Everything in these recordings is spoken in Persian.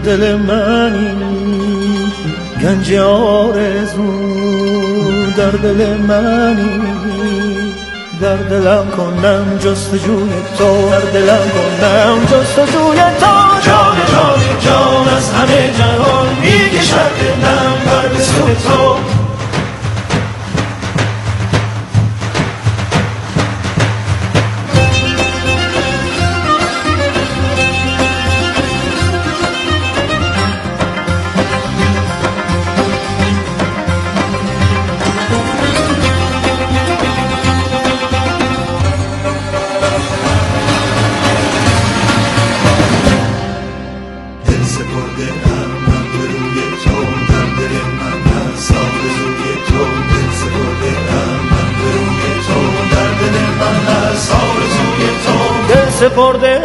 دل منی، گنج آرزو در دل منی، در دلم کنم جستجوی تو، در دلم کنم جستجوی تو. جان جان جان از همه جهان میکشد دلم بر به سوی تو. سپرده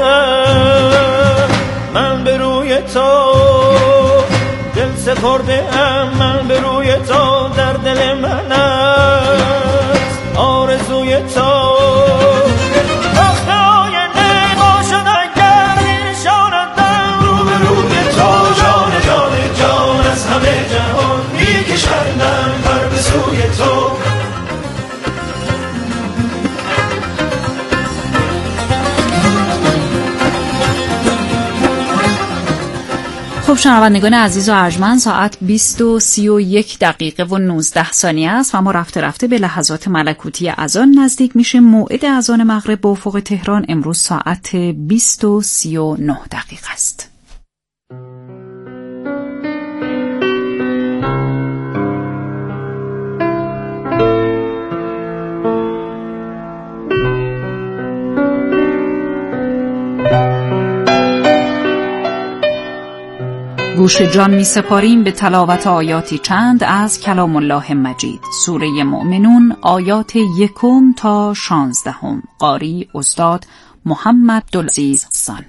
من به روی تو، دل سپرده من به روی تو، در دل من است آرزوی تو. وقت آینده باشد اگر نشاندم رو به روی تو. جان جان جان از همه جهان میکشندم بر به سوی تو. خب شنوندگان عزیز و ارجمند، ساعت 20:31 و 19 ثانیه است و ما رفته رفته به لحظات ملکوتی اذان نزدیک میشه. موعد اذان مغرب به افق تهران امروز ساعت 20:39 است. گوش جان می سپاریم به تلاوت آیاتی چند از کلام الله مجید، سوره مؤمنون، آیات 1 تا 16. قاری استاد محمد عبدالعزیز سان.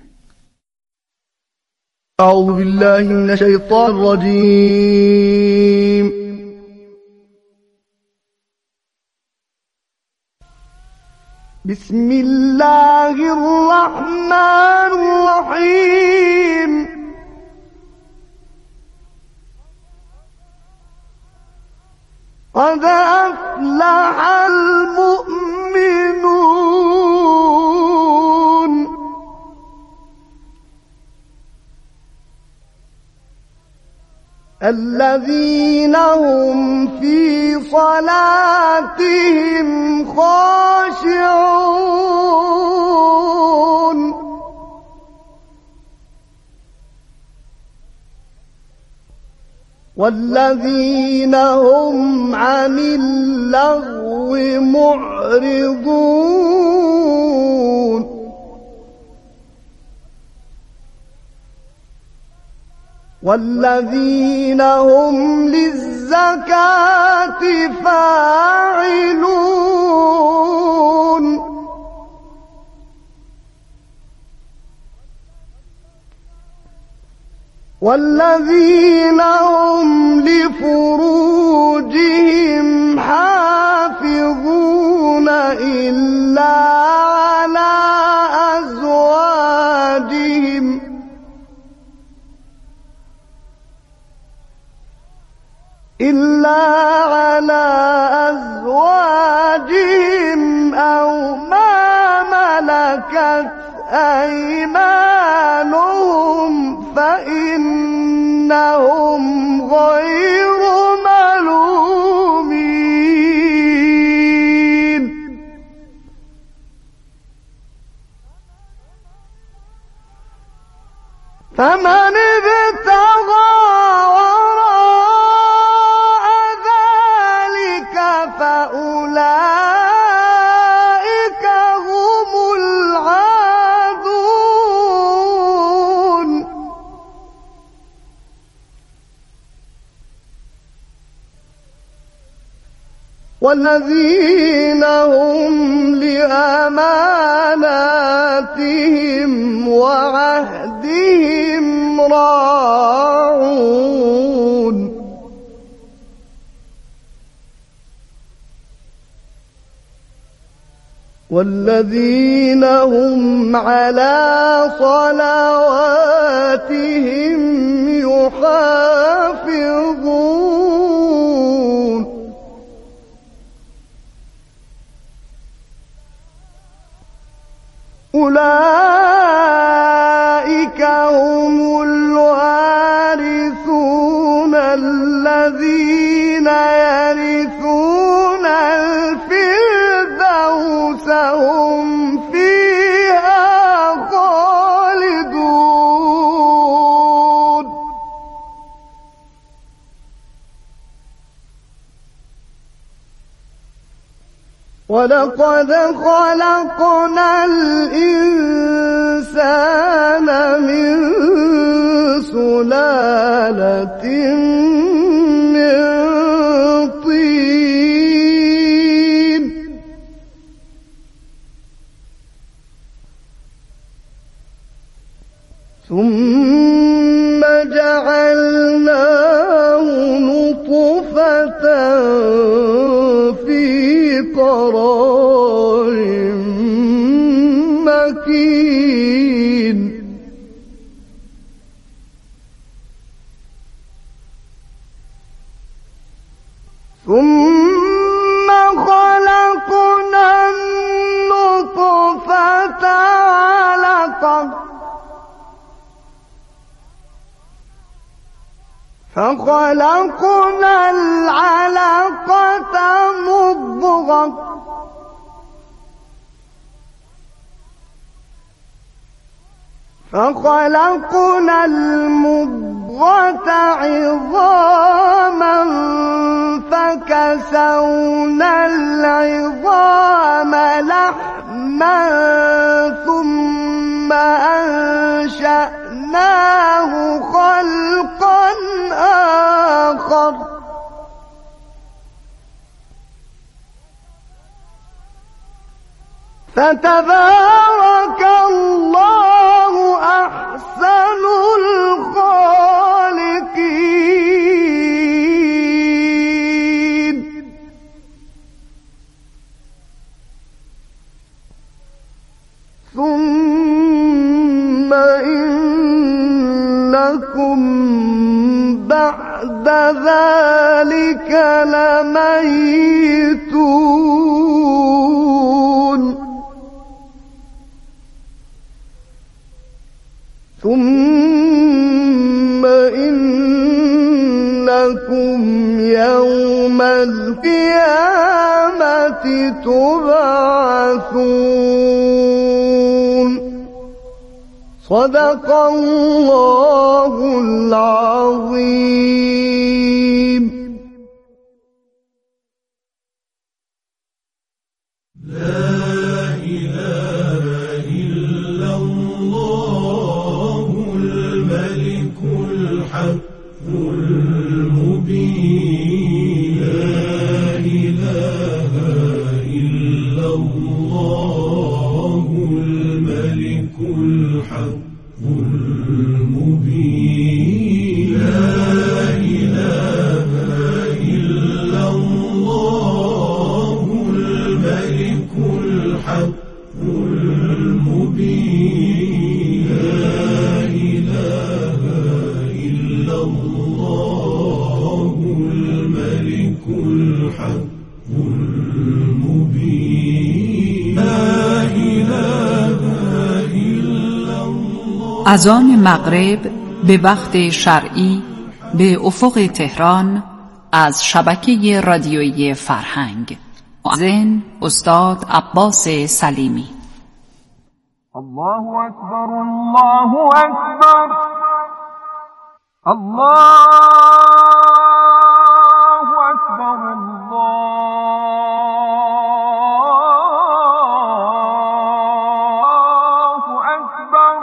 اعوذ بالله من الشیطان الرجیم. بسم الله الرحمن الرحیم. قد أفلح المؤمنون الذين هم في صلاتهم خاشعون والذين هم عن اللغو معرضون والذين هم للزكاة فاعلون والذين هم لفروجهم حافظون إلا على أزواجهم أو ما ملكت أيمانهم فإنهم غير ملومين فمن ابتغى وراء ذلك فأولئك هم العادون والذين هم لأماناتهم وعهدهم راعون والذين هم على صلواتهم ولقد خلقنا الإنسان من سلالة من طين ثم جعلناه نطفة في قرار مكين ثم خلقنا النطفة علقة فخلقنا العلقة مضغة فخلقنا المضغة عظاما فكسونا العظام لحما ثم أنشأناه خلقا آخر فتبارك الله أحسن الخالقين ثم إنكم بعد ذلك لميتون ثم إنكم يوم القيامة تبعثون صدق الله العظيم. از آن مغرب به وقت شرعی به افق تهران از شبکه رادیویی فرهنگ. مؤذن استاد عباس سلیمی. الله اکبر الله اکبر الله اکبر الله اکبر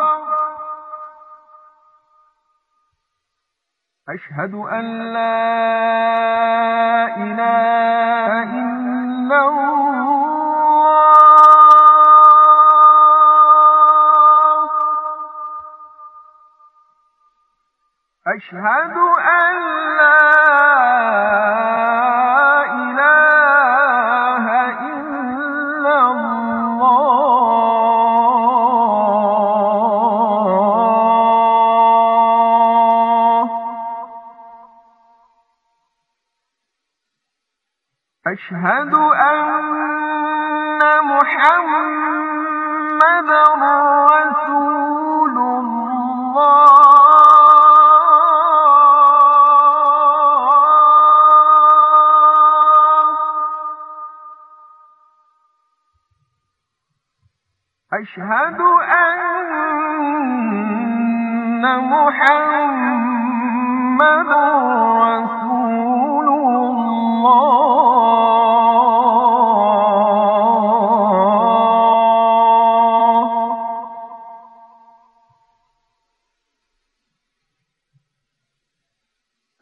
اشهد ان لا اله الا أشهد أن لا إله إلا الله أشهد أن محمدًا رسول الله أشهد أن محمدًا رسول الله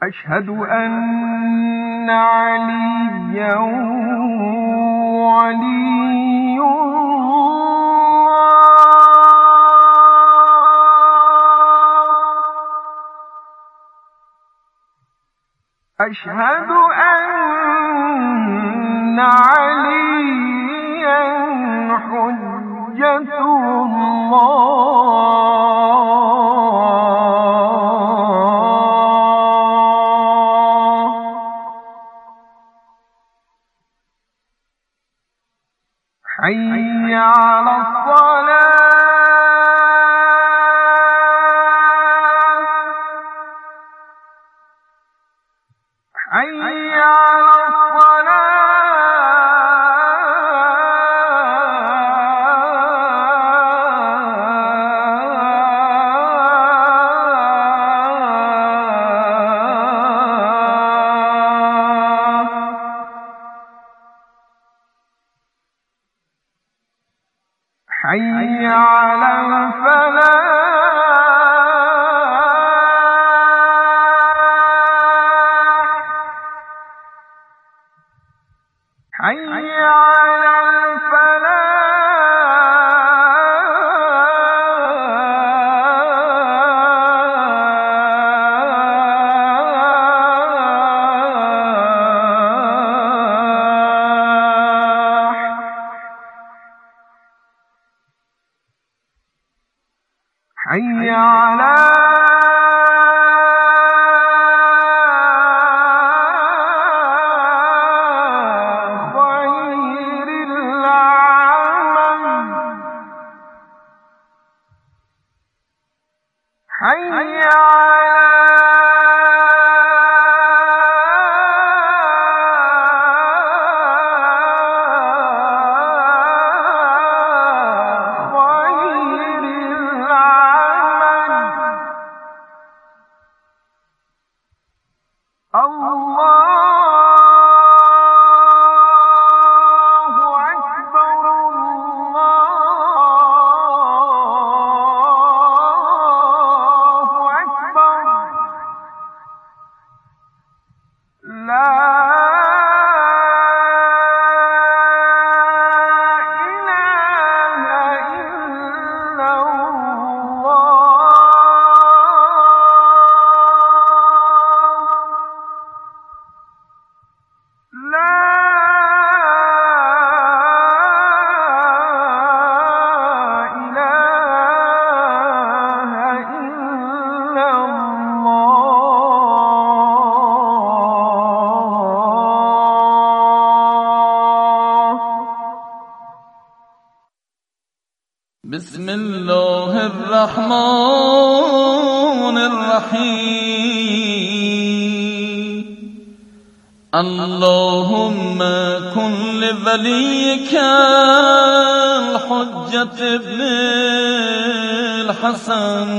أشهد أن عليا ولي أشهد أن عليا حجة الله حي على الصلاة حي على حي على الفلاح حي على حي على خير العمل حي على بسم الله الرحمن الرحيم اللهم كن لوليك الحجة ابن الحسن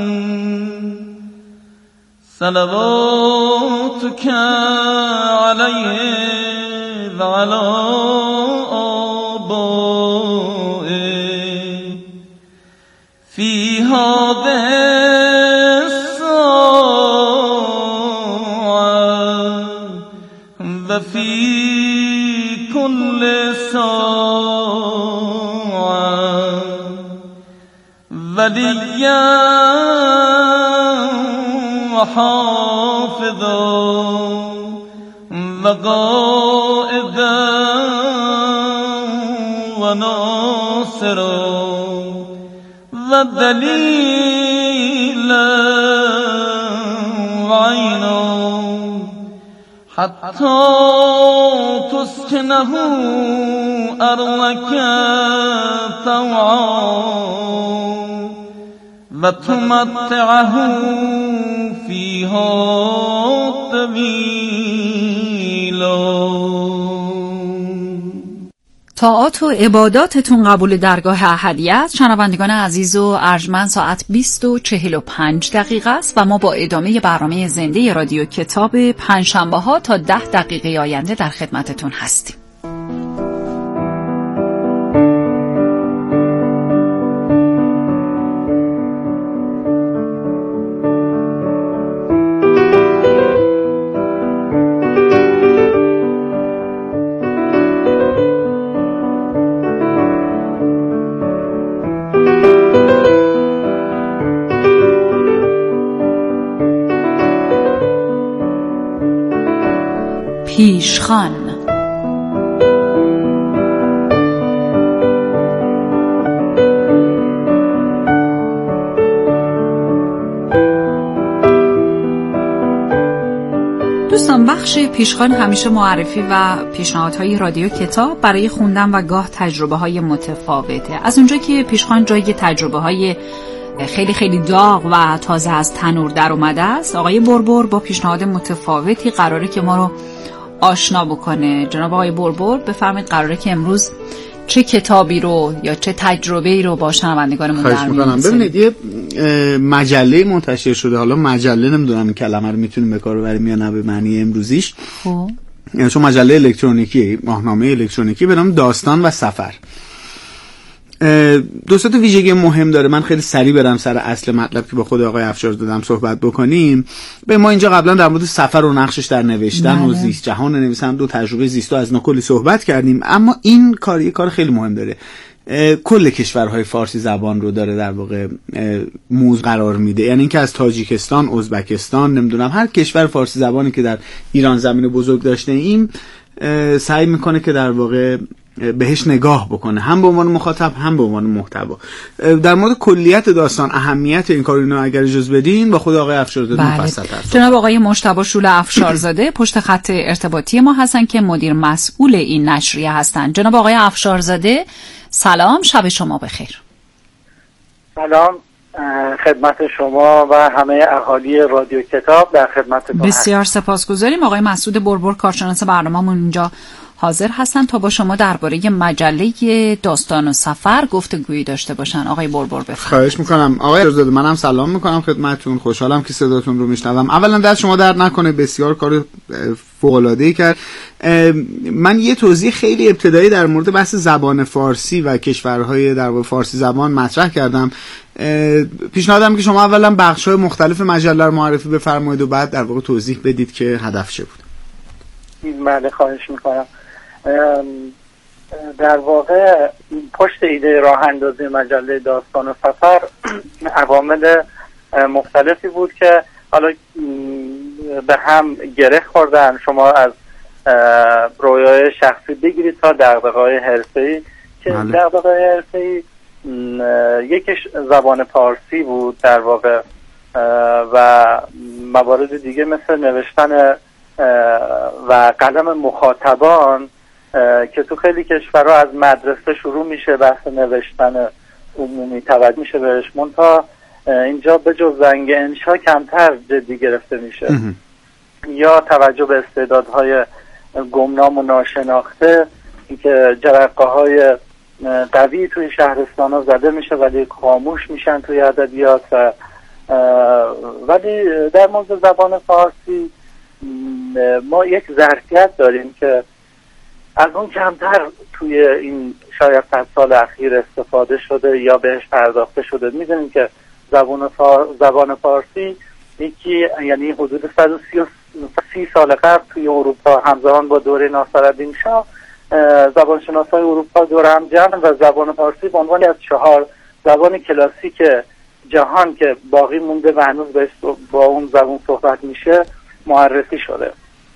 صلواتك عليه وعلى آبائه في هذه الساعة وفي كل ساعة وليا وحافظا وقائدا وناصرا ودليلا وعينا حتى تسكنه أرضك طوعا وتمتعه فيها طويلا. طاعات و عباداتتون قبول درگاه احدیه است. شنوندگان عزیز و ارجمند، ساعت 20:45 است و ما با ادامه برنامه زنده رادیو کتاب پنجشنبه ها تا 10 دقیقه آینده در خدمتتون هستیم. پیشخوان. دوستان، بخش پیشخوان همیشه معرفی و پیشنهادهای رادیو کتاب برای خوندن و گاه تجربه‌های متفاوته. از اونجا که پیشخوان جای تجربه‌های خیلی خیلی داغ و تازه از تنور در اومده است، آقای بربر با پیشنهاد متفاوتی قراره که ما رو آشنا بکنه. جناب آقای بربر بفرمایید قراره که امروز چه کتابی رو یا چه تجربه‌ای رو با شنوندگانمون در میون بذاریم؟ ببینید، یه مجله منتشر شده، حالا مجله نمیدونم این کلمه رو میتونیم به کار ببریم یا نه به معنی امروزیش، خب یعنی چون مجله الکترونیکی، ماهنامه الکترونیکی به نام داستان و سفر. دو تا ویژگی مهم داره. من خیلی سریع برم سر اصل مطلب که با خود آقای افشارزاده صحبت بکنیم. به ما اینجا قبلا در مورد سفر و نقشش در نوشتن و زیست جهان نویسنده و تجربه زیست و از کلی صحبت کردیم، اما این کار خیلی مهم داره. کل کشورهای فارسی زبان رو داره در واقع موضوع قرار میده، یعنی اینکه از تاجیکستان، ازبکستان، نمیدونم هر کشور فارسی زبانی که در ایران زمین بزرگ داشته این سعی میکنه که در واقع بهش نگاه بکنه، هم به عنوان مخاطب هم به عنوان محتوا. در مورد کلیت داستان، اهمیت این کار، اینو اگر اجازه بدین با خود آقای افشارزاده مفصل‌تر. جناب آقای مجتبی شول افشارزاده پشت خط ارتباطی ما هستن که مدیر مسئول این نشریه هستن. جناب آقای افشارزاده سلام، شب شما بخیر. سلام خدمت شما و همه اهالی رادیو کتاب، در خدمتتون. بسیار سپاسگزاریم. آقای مسعود بربر کارشناس برنامه‌مون اینجا حاضر هستن تا با شما درباره مجله داستان و سفر گفتگویی داشته باشن. آقای بربر بفرمایید. خواهش میکنم. آقای افشارزاده منم سلام میکنم خدمتتون، خوشحالم که صداتون رو میشنوم. اولا دست شما درد نکنه، بسیار کار فوق العاده‌ای کرد. من یه توضیح خیلی ابتدایی در مورد بحث زبان فارسی و کشورهای در واقع فارسی زبان مطرح کردم. پیشنهادم که شما اولا بخش‌های مختلف مجله رو معرفی بفرمایید و بعد در واقع توضیح بدید که هدف چه بود. بله خواهش میکنم. در واقع پشت ایده راه اندازی مجله داستان و سفر عوامل مختلفی بود که حالا به هم گره خوردن. شما از رویای شخصی بگیرید تا دغدغه‌های حرفه‌ای که دغدغه‌های حرفه‌ای یکیش زبان فارسی بود در واقع و موارد دیگه مثل نوشتن و قلم مخاطبان که تو خیلی کشورها از مدرسه شروع میشه بحث نوشتن عمومی توجه میشه بهش، منتها اینجا به جز زنگ انشا کمتر جدی گرفته میشه یا توجه به استعدادهای گمنام و ناشناخته که جرقه‌های قوی توی شهرستان ها زده میشه ولی خاموش میشن توی ادبیات. ولی در مورد زبان فارسی ما یک ظرفیت داریم که از اون کمتر توی این شاید 100 سال اخیر استفاده شده یا بهش پرداخته شده. میدونیم که زبان فارسی یعنی حدود 130 سال قبل توی اروپا همزمان با دوره ناصرالدین شاه زبانشناسای اروپا دور هم جمع و زبان فارسی به عنوان از 4 زبان کلاسیک جهان که باقی مونده و هنوز با اون زبان صحبت میشه معرفی شده.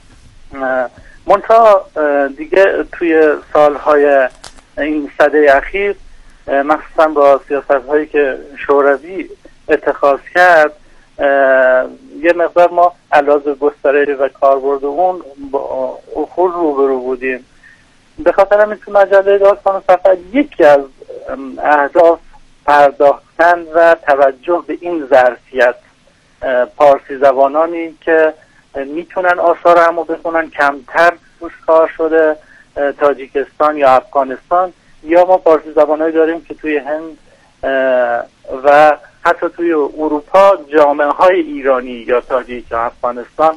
منتها دیگه توی سالهای این سده اخیر مخصوصا با سیاست‌هایی که شوروی اتخاذ کرد یه مقدار ما علاوه گسترش و کاربرد اون با افول روبرو بودیم. به خاطر همین تو مجله داستان و سفر یکی از اهداف پرداختن و توجه به این ظرفیت پارسی زبانانی که میتونن آثار همو بخونن، کمتر توش کار شده، تاجیکستان یا افغانستان، یا ما پارسی زبانایی داریم که توی هند و حتی توی اروپا جامعه های ایرانی یا تاجیک یا افغانستان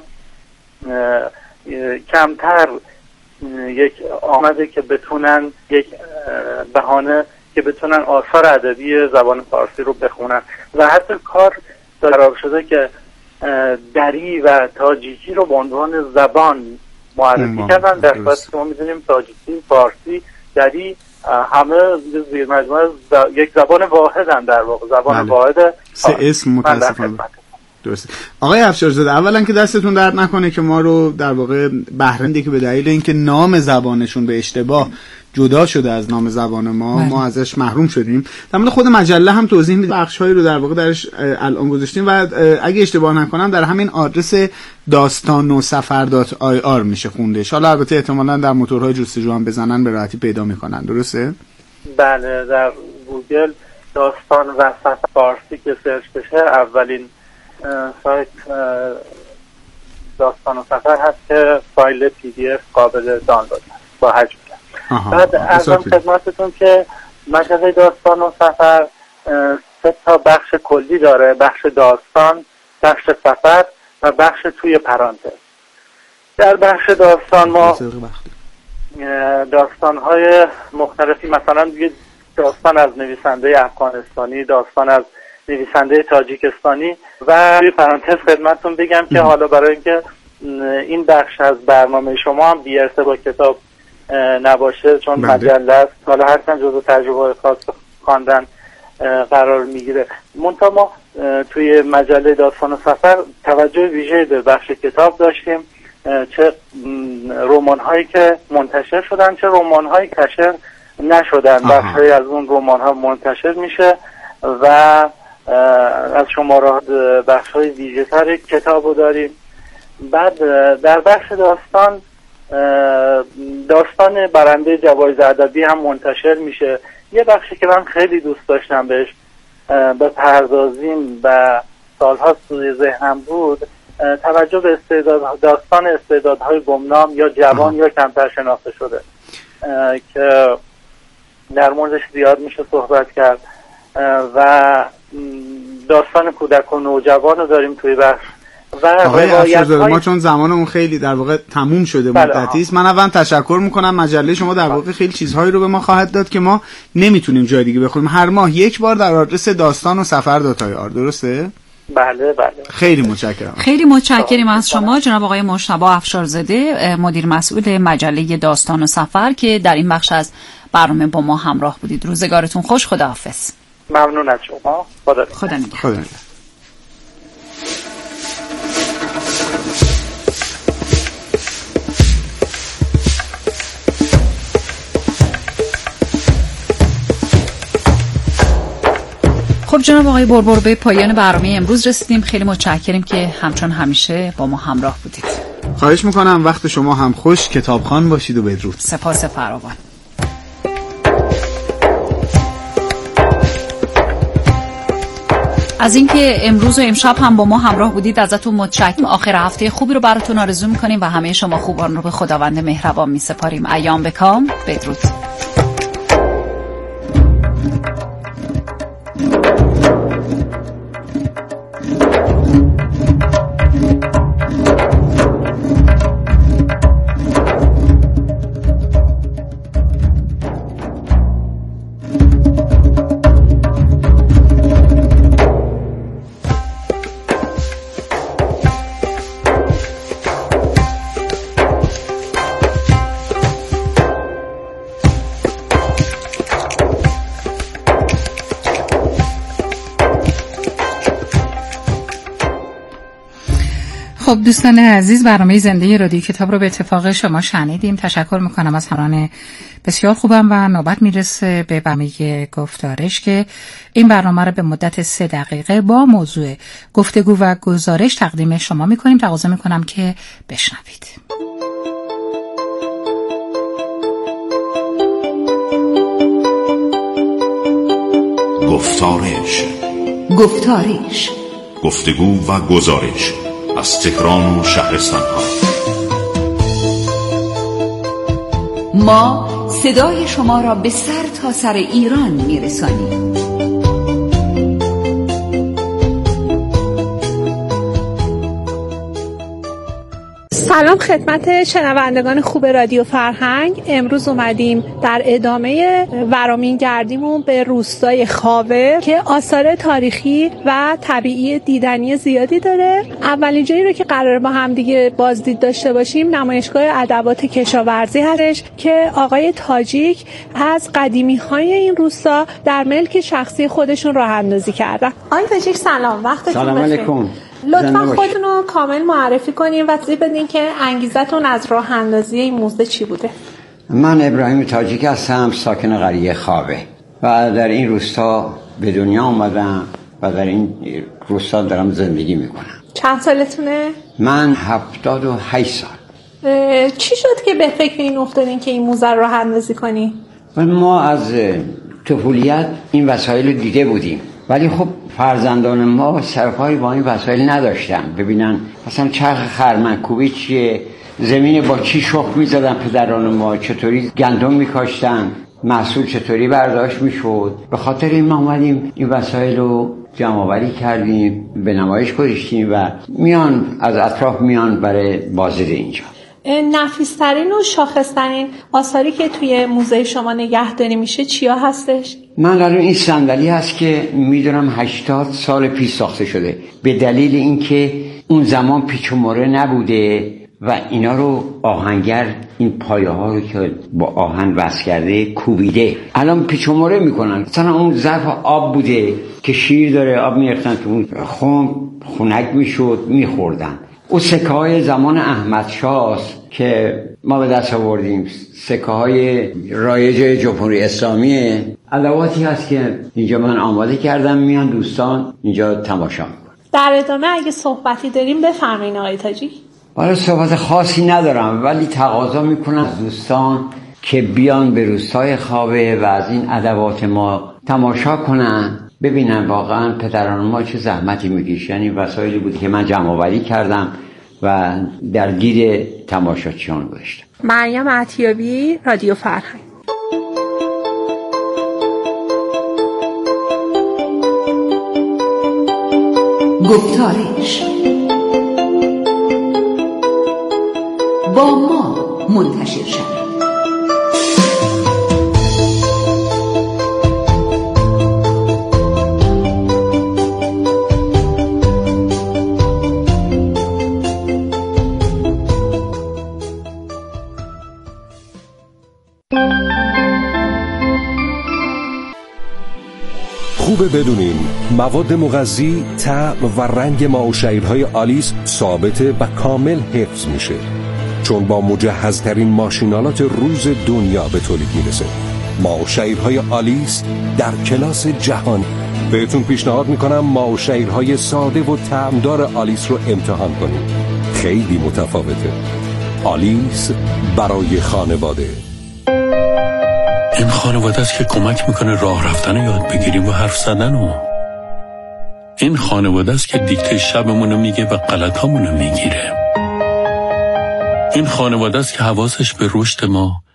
کمتر یک آمده که بتونن یک بهانه که بتونن آثار ادبی زبان فارسی رو بخونن و حتی کار قرار شده که دری و تاجیکی رو به عنوان زبان معرفی کردن، در صورتی که ما میدونیم تاجیکی، فارسی، دری همه زیر مجموعه یک زبان واحد هم در واقع زبان واحد. سه اسم متاسفانه. درسته. آقای افشارزاده، اولا که دستتون درد نکنه که ما رو در واقع بهره‌مندی که به دلیل اینکه نام زبانشون به اشتباه جدا شده از نام زبان ما ازش محروم شدیم. در مورد خود مجله هم توضیح میدید، بخش‌هایی رو در واقع درش الان گذاشتیم و اگه اشتباه نکنم در همین آدرس dastanoSafar.ir میشه خوندش. حالا البته احتمالاً در موتورهای جستجو هم بزنن به راحتی پیدا میکنن، درسته؟ بله، در گوگل داستان و سفر فارسی که سرچ بشه اولین سایت داستان و سفر هست که فایل PDF قابل دانلود با حجم. بعد ارزم خدمتتون که مجله داستان و سفر 3 تا بخش کلی داره: بخش داستان، بخش سفر و بخش توی پرانتز. در بخش داستان ما داستان‌های مختلفی، مثلا یه داستان از نویسنده افغانستانی، داستان از نویسنده تاجیکستانی و توی پرانتز خدمتتون بگم که حالا برای اینکه این بخش از برنامه شما هم بی ارتباط با کتاب نباشه، چون مجله است، حالا هرچند جزو تجربه خاص خواندن قرار میگیره، منتها ما توی مجله داستان و سفر توجه ویژه‌ای به بخش کتاب داشتیم، چه رمان هایی که منتشر شدن چه رمان هایی کشر نشدن. بخشی از اون رمان ها منتشر میشه و از شماره بخش های ویژه تر کتابو داریم. بعد در بخش داستان برنده جوایز ادبی هم منتشر میشه. یه بخشی که من خیلی دوست داشتم بهش بپردازیم و سالها توی ذهنم بود، توجه به داستان استعدادهای گمنام یا جوان یا کمتر شناخته شده که در موردش زیاد میشه صحبت کرد و داستان کودک و نوجوان رو داریم توی بخش. و آقای افشارزاده، ما چون زمانمون خیلی در واقع تموم شده مدتی است، من اول تشکر میکنم. مجله شما در واقع خیلی چیزهایی رو به ما خواهد داد که ما نمیتونیم جای دیگه بخونیم. هر ماه یک بار در آدرس dastanoSafar.ir، درسته؟ بله. خیلی متشکرم. خیلی متشکریم از شما جناب آقای مجتبی افشارزاده، مدیر مسئول مجله داستان و سفر، که در این بخش از برنامه با ما همراه بودید. روزگارتون خوش. خداحافظ. ممنون از شما. خدا نگهدار. خب جناب آقای بربر، به پایان برنامه امروز رسیدیم. خیلی متشکریم که همچون همیشه با ما همراه بودید. خواهش میکنم وقت شما هم خوش، کتابخوان باشید و بدرود. سپاس فراوان. از اینکه امروز و امشب هم با ما همراه بودید ازتون متشکرم. آخر هفته خوبی رو براتون آرزو میکنیم و همه شما خوبان رو به خداوند مهربان میسپاریم. ایام بکام. بدرود. خب دوستان عزیز، برنامه زنده رادیو کتاب رو به اتفاق شما شنیدیم. تشکر میکنم از همراهان بسیار خوبم و نوبت میرسه به برنامه گفتارش که این برنامه رو به مدت 3 دقیقه با موضوع گفتگو و گزارش تقدیم شما میکنیم. تقاضا میکنم که بشنوید. گفتارش گفتگو و گزارش از تهران و شهرستان ها. ما صدای شما را به سر تا سر ایران میرسانیم. سلام خدمت شنوندگان خوب رادیو فرهنگ. امروز اومدیم در ادامه ورامین گردیمون به روستای خاور که آثار تاریخی و طبیعی دیدنی زیادی داره. اولین جایی رو که قراره با هم دیگه بازدید داشته باشیم نمایشگاه ادوات کشاورزی هستش که آقای تاجیک از قدیمی‌های این روستا در ملک شخصی خودشون راه اندازی کردن. آقای تاجیک سلام، وقتتون بخیر. سلام علیکم. لطفا خودتون رو کامل معرفی کنین و توضیح بدین که انگیزتون از راه اندازی این موزه چی بوده. من ابراهیم تاجیک هستم، ساکن قریه خاوه و در این روستا به دنیا آمدم و در این روستا دارم زندگی میکنم. چند سالتونه؟ من 78 سال. چی شد که به فکر این افتادین که این موزه رو راه اندازی کنی؟ ما از طفولیت این وسایل رو دیده بودیم، ولی خب فرزندان ما سرپایی با این وسایل نداشتن. ببینن مثلا چرخ خرمنکوبی چیه، زمین با چی شخم می‌زدن پدران ما، چطوری گندم می‌کاشتن، محصول چطوری برداشت می‌شد. به خاطر این ما اومدیم این وسایل رو جمع‌آوری کردیم، به نمایش گذاشتیم و میان از اطراف میان برای بازدید اینجا. نفیس‌ترین و شاخص‌ترین آثاری که توی موزه شما نگهداری میشه چیا هستش؟ من الان این صندلی هست که میدونم 80 سال پیش ساخته شده، به دلیل اینکه اون زمان پیچ و مره نبوده و اینا رو آهنگر این پایه ها رو که با آهن وصل کرده کوبیده، الان پیچ و مره میکنن. مثلا اون ظرف آب بوده که شیر داره، آب میریختن تو اون خنک میشد میخوردن. اون سکه های زمان احمد شاه که ما به دست آوردیم، سکه های رایج جمهوری اسلامی، ادواتی هست که اینجا من آماده کردم، میان دوستان اینجا تماشا میکنن. در ادامه اگه صحبتی داریم بفرمایید آقای تاجی. برای صحبت خاصی ندارم، ولی تقاضا میکنم دوستان که بیان به روستای خاوه و از این ادوات ما تماشا کنن، ببینن واقعا پدران ما چه زحمتی میکشن. یعنی وسایلی بود که من جمع آوری کردم و در دید تماشاچیان گذاشتم. مریم عطیابی، رادیو فرهنگ. گفتارش با ما منتشر شد. خوبه بدونین مواد مغذی، طعم و رنگ ماه‌وشیرهای آلیس ثابت و کامل حفظ میشه، چون با مجهزترین ماشینالات روز دنیا به تولید میرسه. ماه‌وشیرهای آلیس در کلاس جهانی. بهتون پیشنهاد میکنم ماه‌وشیرهای ساده و طعمدار آلیس رو امتحان کنید. خیلی متفاوته. آلیس برای خانواده. این خانواده است که کمک میکنه راه رفتن یاد بگیریم و حرف زدن. این خانواده است که دیکته شبمونو میگه و غلطامونو میگیره. این خانواده است که حواسش به رشد ما